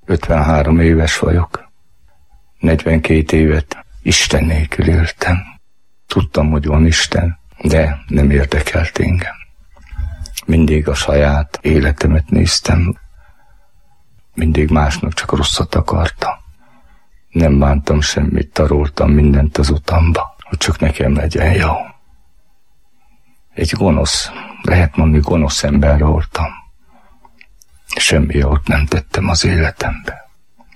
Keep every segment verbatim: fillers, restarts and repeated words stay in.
ötvenhárom éves vagyok. negyvenkét évet Isten nélkül éltem. Tudtam, hogy van Isten, de nem érdekelt engem. Mindig a saját életemet néztem. Mindig másnak csak rosszat akartam. Nem bántam semmit, taroltam mindent az utamba, hogy csak nekem legyen jó. Egy gonosz, lehet mondani gonosz ember voltam. Semmi jót nem tettem az életembe.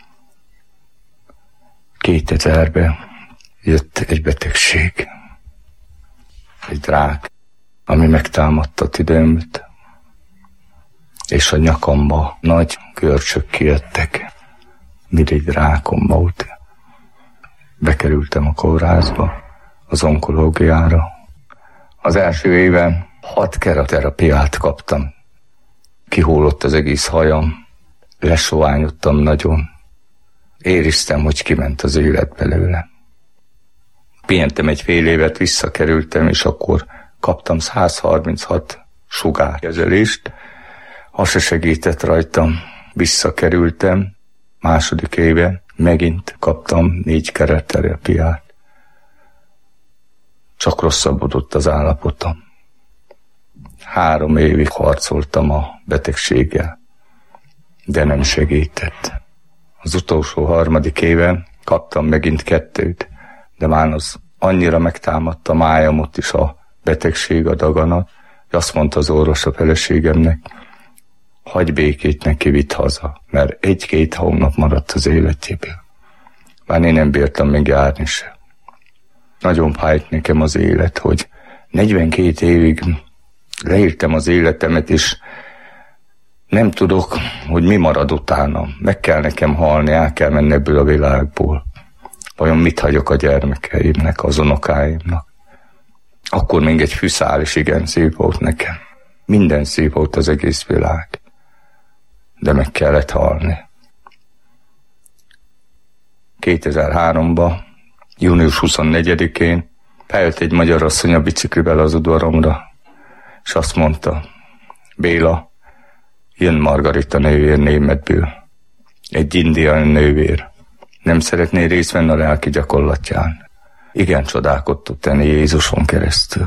kétezerben jött egy betegség. Egy rák, ami megtámadta tüdőmet, és a nyakamba nagy görcsök kijöttek, mirigy rákom volt. Bekerültem a kórházba, az onkológiára. Az első éven hat keraterapiát kaptam. Kihullott az egész hajam, lesoványodtam nagyon. Éreztem, hogy kiment az élet belőle. Pihentem egy fél évet, visszakerültem, és akkor kaptam száz harminchat sugárkezelést. Az se segített rajtam. Visszakerültem, második éve megint kaptam négy keretterapiát. Csak rosszabbodott az állapotom. Három évig harcoltam a betegséggel, de nem segített. Az utolsó harmadik éven kaptam megint kettőt, de már az annyira megtámadta májamot is a betegség, a daganat, hogy azt mondta az orvos a feleségemnek, hagyj békét, neki vidd haza, mert egy-két hónap maradt az életéből. Már én nem bírtam még járni se. Nagyon fájt nekem az élet, hogy negyvenkét évig leírtam az életemet, és nem tudok, hogy mi marad utána. Meg kell nekem halni, el kell menni ebből a világból. Vajon mit hagyok a gyermekeimnek, az unokáimnak? Akkor még egy fűszál is igen szép volt nekem. Minden szép volt az egész világ. De meg kellett halni. kétezer-háromban, június huszonnegyedikén feljött egy magyar asszony a biciklivel az udvaromra, és azt mondta, Béla, jön Margarita nővér Németből. Egy indiai nővér. Nem szeretné részt venni a lelki gyakorlatján. Igen, csodákat tud tenni Jézuson keresztül.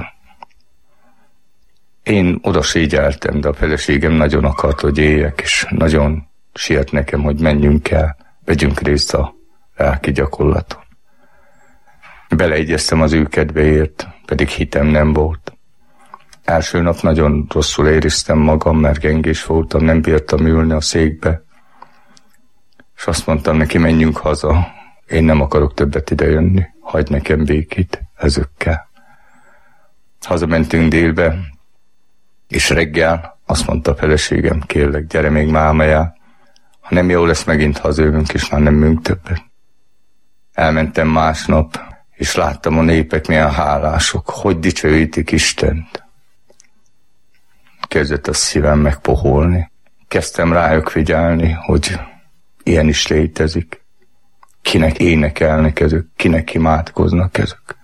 Én oda ségyeltem, de a feleségem nagyon akart, hogy éljek, és nagyon siet nekem, hogy menjünk el, vegyünk részt a lelki gyakorlaton. Beleegyeztem az ő kedvéért, pedig hitem nem volt. Első nap nagyon rosszul éreztem magam, mert gengés voltam, nem bírtam ülni a székbe, és azt mondtam neki, menjünk haza, én nem akarok többet idejönni, hagyj nekem békét ezekkel. Hazamentünk délbe, és reggel azt mondta a feleségem, kérlek, gyere még mámajá, ha nem jó lesz, megint hazajövünk, és már nem megyünk többet. Elmentem másnap, és láttam a népek milyen hálások, hogy dicsőítik Istent. Kezdett a szívem megpoholni. Kezdtem rájuk figyelni, hogy ilyen is létezik. Kinek énekelnek ezek, kinek imádkoznak ezek.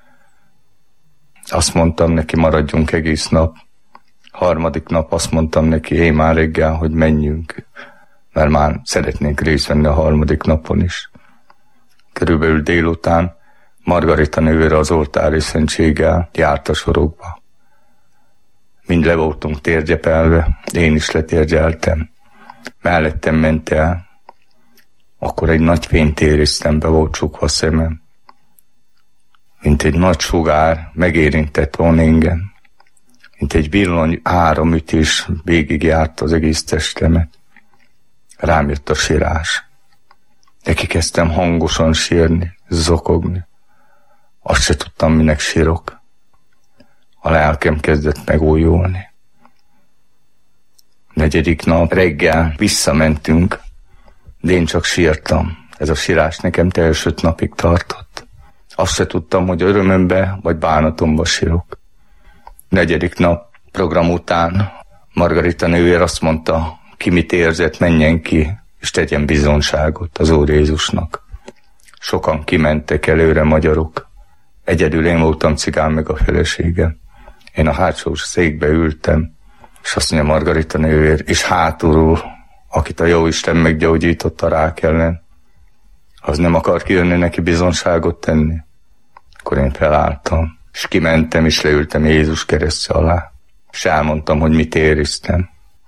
Azt mondtam neki, maradjunk egész nap. Harmadik nap azt mondtam neki, én már reggel, hogy menjünk, mert már szeretnénk részt venni a harmadik napon is. Körülbelül délután Margarita nővére az oltári szentséggel járt a sorokba. Mind le voltunk térgyepelve, én is letérgyeltem. Mellettem ment el, akkor egy nagy fényt éreztem, be volt csukva a szemem. Mint egy nagy sugár megérintett volna engem. Mint egy villany áramütés végigjárt az egész testemet. Rám jött a sírás. Neki kezdtem hangosan sírni, zokogni. Azt se tudtam, minek sírok. A lelkem kezdett megújulni. Negyedik nap reggel visszamentünk, de én csak sírtam. Ez a sírás nekem teljes öt napig tartott. Azt se tudtam, hogy örömömbe vagy bánatomba sírok. Negyedik nap program után Margarita nővér azt mondta, ki mit érzett, menjen ki, és tegyen bizonságot az Úr Jézusnak. Sokan kimentek előre, magyarok. Egyedül én voltam cigán, meg a feleségem. Én a hátsó székbe ültem, és azt mondja Margarita nővér, és hátulról akit a Jóisten meggyógyított a rák ellen, az nem akar kijönni neki bizonságot tenni. Akkor én felálltam, és kimentem, és leültem Jézus keresztje alá, és elmondtam, hogy mit ériztem.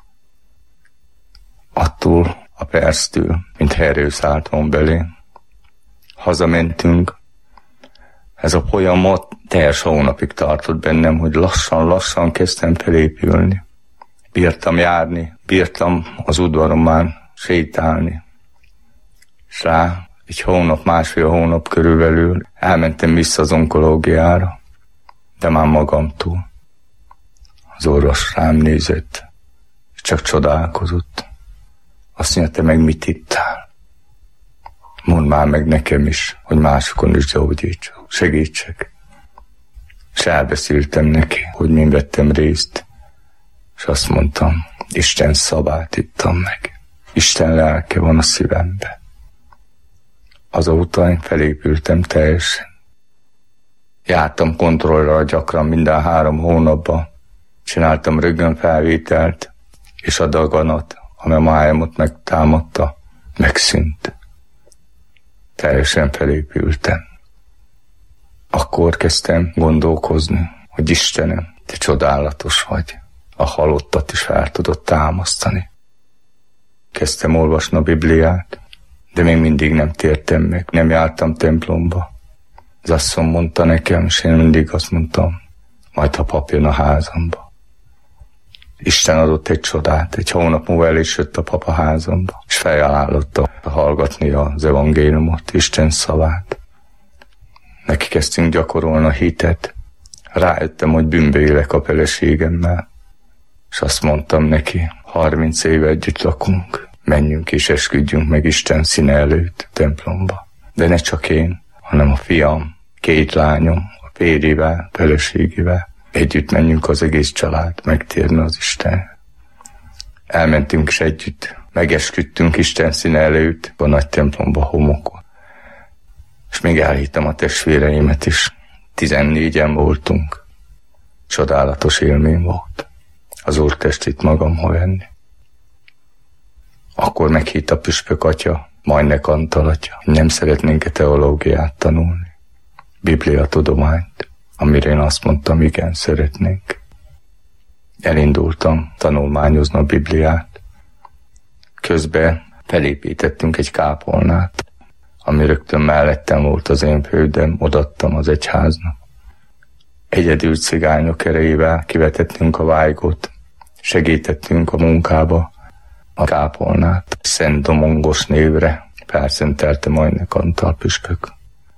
Attól a perctől, mint erő szállt volna belé. Hazamentünk. Ez a folyamat teljes hónapig tartott bennem, hogy lassan-lassan kezdtem felépülni. Bírtam járni, bírtam az udvaron már sétálni. És rá egy hónap, másfél hónap körülbelül elmentem vissza az onkológiára, de már magamtól. Az orvos rám nézett, és csak csodálkozott. Azt mondja, te meg mit ittál? Mondd már meg nekem is, hogy másokon is gyógyítsuk, segítsek. És elbeszéltem neki, hogy min vettem részt, és azt mondtam, Isten szavát ittam meg. Isten lelke van a szívembe. Azóta én felépültem teljesen. Jártam kontrollra gyakran minden három hónapban, csináltam röntgenfelvételt, és a daganat, ami a májamot megtámadta, megszűnt. Teljesen felépültem. Akkor kezdtem gondolkozni, hogy Istenem, te csodálatos vagy. A halottat is fel tudod támasztani. Kezdtem olvasni a Bibliát, de még mindig nem tértem meg, nem jártam templomba. Az asszony mondta nekem, és én mindig azt mondtam, majd ha pap jön a házamba. Isten adott egy csodát, egy hónap múlva el is jött a pap a házamba, és felajánlotta hallgatni az evangéliumot, Isten szavát. Neki kezdtünk gyakorolni a hitet. Rájöttem, hogy bűnbe élek a feleségemmel, és azt mondtam neki, harminc éve együtt lakunk, menjünk és esküdjünk meg Isten színe előtt templomba. De ne csak én, hanem a fiam, két lányom, a férjével, feleségével, együtt menjünk az egész család, megtérni az Isten. Elmentünk és együtt, megesküdtünk Isten színe előtt, a nagy templomba homokon. És még elhittem a testvéreimet is. Tizennégyen voltunk. Csodálatos élmény volt. Az Úr testét magamhoz venni. Akkor meghitt a püspök atya, Majnek Antal atya, nem szeretnénk-e teológiát tanulni, Biblia tudományt, amire én azt mondtam, igen, szeretnénk. Elindultam tanulmányozni a Bibliát. Közben felépítettünk egy kápolnát, ami rögtön mellettem volt az én földem, odaadtam az egyháznak. Egyedül cigányok erejével kivetettünk a vájgot, segítettünk a munkába, a kápolnát. Szent Domongos névre felszentelte Majnek Antal püspök.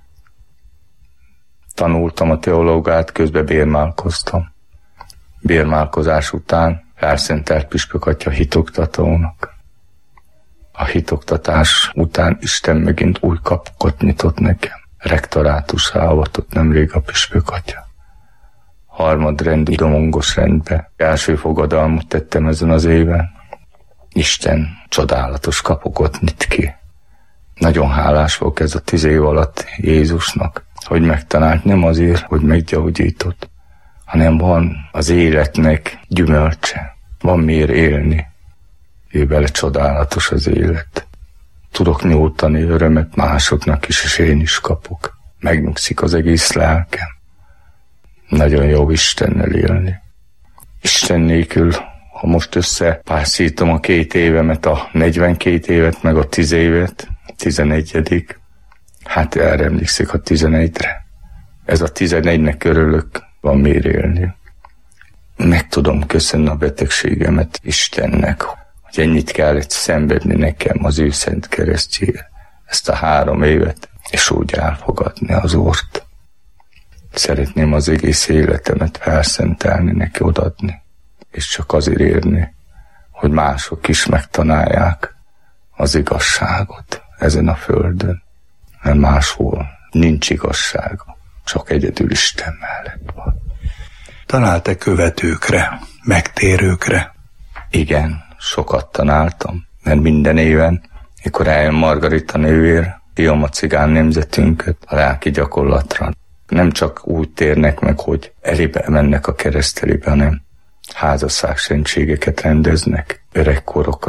Tanultam a teológát, közben bérmálkoztam. Bérmálkozás után felszentelt püspök atya hitoktatónak. A hitoktatás után Isten megint új kapukat nyitott nekem. Rektorátussá avatott nemrég a püspök atya. Harmadrendi domongos rendbe. Első fogadalmot tettem ezen az éven. Isten csodálatos kapukat nyit ki. Nagyon hálás vagyok ez a tíz év alatt Jézusnak, hogy megtalált, nem azért, hogy meggyógyított, hanem van az életnek gyümölcse. Van miért élni. Ő vele csodálatos az élet. Tudok nyújtani örömet másoknak is, és én is kapok. Megnyugszik az egész lelkem. Nagyon jó Istennel élni. Isten nélkül, ha most összepászítom a két évemet, a negyvenkét évet, meg a tíz évet, tizenegyedik, hát erre emlékszik a tizenegyre. Ez a tizenegynek örülök, van miért élni. Meg tudom köszönni a betegségemet Istennek, hogy ennyit kellett szenvedni nekem az ő szent keresztjére, ezt a három évet, és úgy elfogadni az Úrt. Szeretném az egész életemet felszentelni, neki odaadni, és csak azért érni, hogy mások is megtanálják az igazságot ezen a földön, mert máshol nincs igazsága, csak egyedül Isten mellett van. Találsz-e követőkre, megtérőkre? Igen, sokat tanáltam, mert minden éven, mikor eljön Margarita nővér, fiam a cigán nemzetünket a lelki gyakorlatra. Nem csak úgy térnek meg, hogy elébe mennek a keresztelébe, hanem házasságszentségeket rendeznek öregkorokra,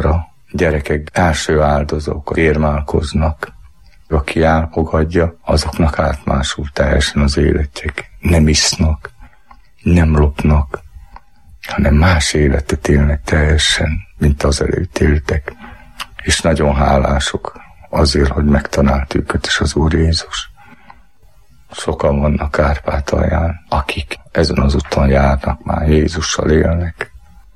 Gyerekek első áldozók, érmálkoznak. Aki elfogadja, azoknak átmásul teljesen az életek. Nem isznak, nem lopnak, hanem más életet élnek teljesen, mint az előtt éltek. És nagyon hálások azért, hogy megtalált őket is az Úr Jézus. Sokan vannak Kárpátalján, akik ezen az úton járnak, már Jézussal élnek.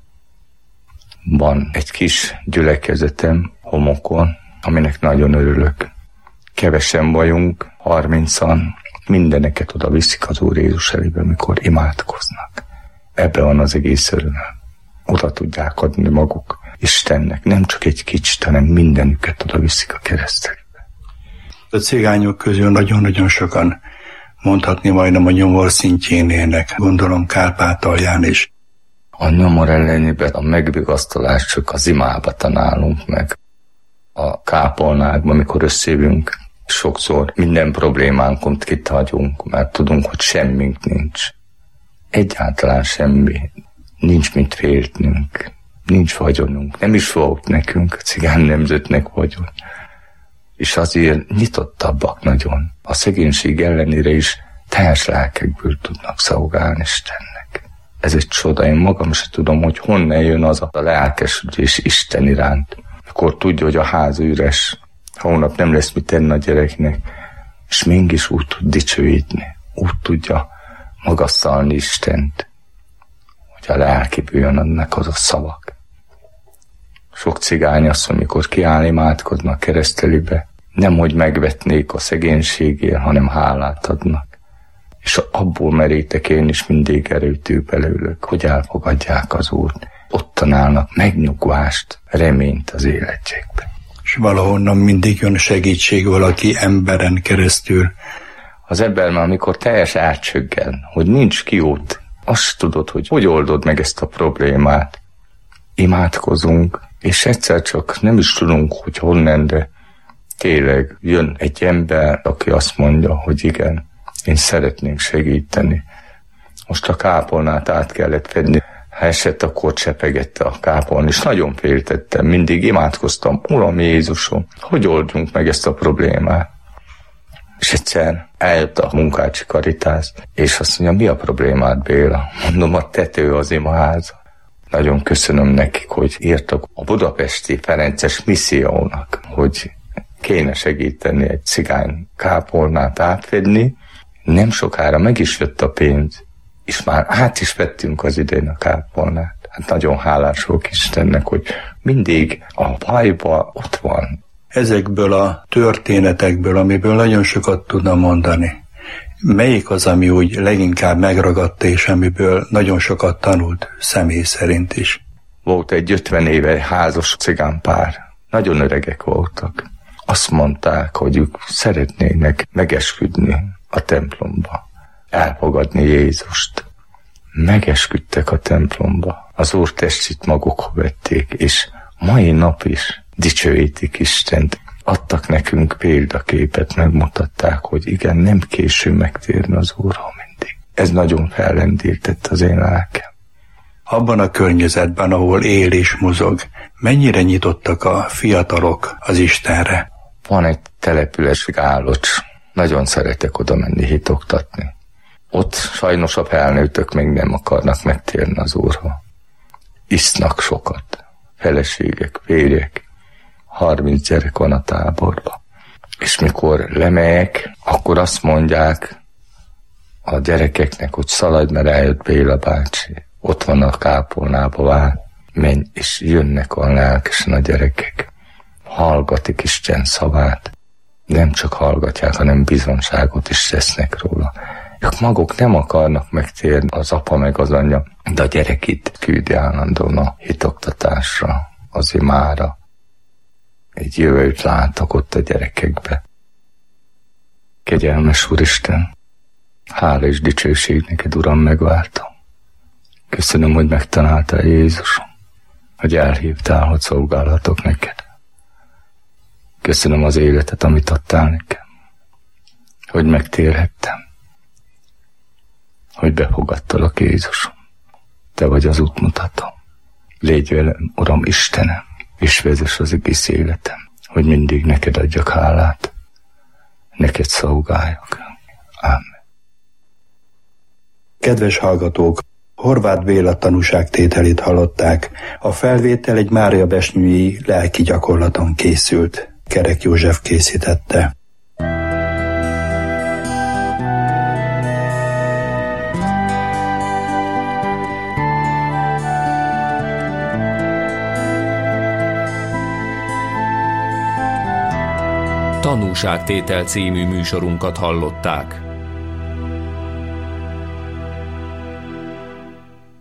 Van egy kis gyülekezetem Homokon, aminek nagyon örülök. Kevesen vagyunk, harmincan, mindeneket oda viszik az Úr Jézus elébe, mikor imádkoznak. Ebben van az egész öröm. Oda tudják adni maguk Istennek, nem csak egy kicsit, hanem mindenüket oda viszik a keresztelébe. A cigányok közül nagyon-nagyon sokan, mondhatni majdnem a nyomor szintjén élnek, gondolom Kárpátalján is. A nyomor ellenében a megvigasztalást csak az imába tanálunk meg. A kápolnákban, amikor összejövünk, sokszor minden problémánkot kithagyunk, mert tudunk, hogy semmink nincs. Egyáltalán semmi. Nincs mit féltnünk. Nincs vagyonunk. Nem is volt nekünk, a cigány nemzetnek vagyon. És azért nyitottabbak nagyon. A szegénység ellenére is teljes lelkekből tudnak szolgálni Istennek. Ez egy csoda. Én magam sem tudom, hogy honnan jön az a lelkesülés Isten iránt. Akkor tudja, hogy a ház üres, holnap nem lesz mit tenni a gyereknek, és mégis úgy tud dicsőítni, úgy tudja magasztalni Istent, hogy a lelkiből jön annak az a szavak. Sok cigány azt, amikor kiáll imádkodnak keresztelibe, nem hogy megvetnék a szegénységért, hanem hálát adnak. És abból merítek én is mindig erőtő belőlük, hogy elfogadják az Úrt. Ott tanálnak megnyugvást, reményt az életekben. És valahonnan mindig jön segítség valaki emberen keresztül. Az ember már amikor teljes átcsöggen, hogy nincs kiút, azt tudod, hogy hogy oldod meg ezt a problémát. Imádkozunk, és egyszer csak nem is tudunk, hogy honnan, de tényleg jön egy ember, aki azt mondja, hogy igen, én szeretnék segíteni. Most a kápolnát át kellett fedni. Ha esett, akkor csepegette a kápolni, és nagyon féltettem, mindig imádkoztam, Uram Jézusom, hogy oldjunk meg ezt a problémát. És egyszer eljött a munkácsi Karitász, és azt mondja, mi a problémát, Béla? Mondom, a tető az imaháza. Nagyon köszönöm nekik, hogy írtak a budapesti Ferences missziónak, hogy kéne segíteni egy cigány kápolnát átfedni. Nem sokára meg is jött a pénz, és már át is vettünk az idén a kápolnát. Hát nagyon hálás vagyok Istennek, hogy mindig a bajban ott van. Ezekből a történetekből, amiből nagyon sokat tudna mondani, melyik az, ami úgy leginkább megragadta, és amiből nagyon sokat tanult személy szerint is? Volt egy ötven éve házas cigánpár. Nagyon öregek voltak. Azt mondták, hogy ők szeretnének megesküdni a templomba, elfogadni Jézust. Megesküdtek a templomba, az Úr testét magukhoz vették, és mai nap is dicsőítik Istent. Adtak nekünk példaképet, megmutatták, hogy igen, nem késő megtérni az Úrhoz mindig. Ez nagyon fellendített az én lelkem. Abban a környezetben, ahol él és mozog, mennyire nyitottak a fiatalok az Istenre? Van egy település, Gálocs. Nagyon szeretek oda menni hitoktatni. Ott sajnos a felnőttök még nem akarnak megtérni az Úrhoz. Isznak sokat. Feleségek, férjek. Harminc gyerek van a táborban. És mikor lemegyek, akkor azt mondják a gyerekeknek, hogy szaladj, mert eljött Béla bácsi. Ott van a kápolnába, vár. Menj, és jönnek olyan lelkesen a gyerekek. Hallgatik Isten szavát. Nem csak hallgatják, hanem bizonságot is tesznek róla. Ők maguk nem akarnak megtérni, az apa meg az anya, de a gyerek itt küldi állandóan a hitoktatásra, az imára. Egy jövőt látok ott a gyerekekbe. Kegyelmes Úristen, hála és dicsőség neked, Uram, megváltam. Köszönöm, hogy megtaláltál, Jézusom, hogy elhívtál, hogy szolgálhatok neked. Köszönöm az életet, amit adtál nekem, hogy megtérhettem, hogy befogadtalak, Jézusom. Te vagy az útmutató. Légy velem, Uram Istenem, és vezess az egész életem, hogy mindig neked adjak hálát, neked szolgáljak. Ámen. Kedves hallgatók, Horváth Béla tanúságtételét hallották. A felvétel egy máriabesnyői lelki gyakorlaton készült. Kerek József készítette. Tanúságtétel című műsorunkat hallották.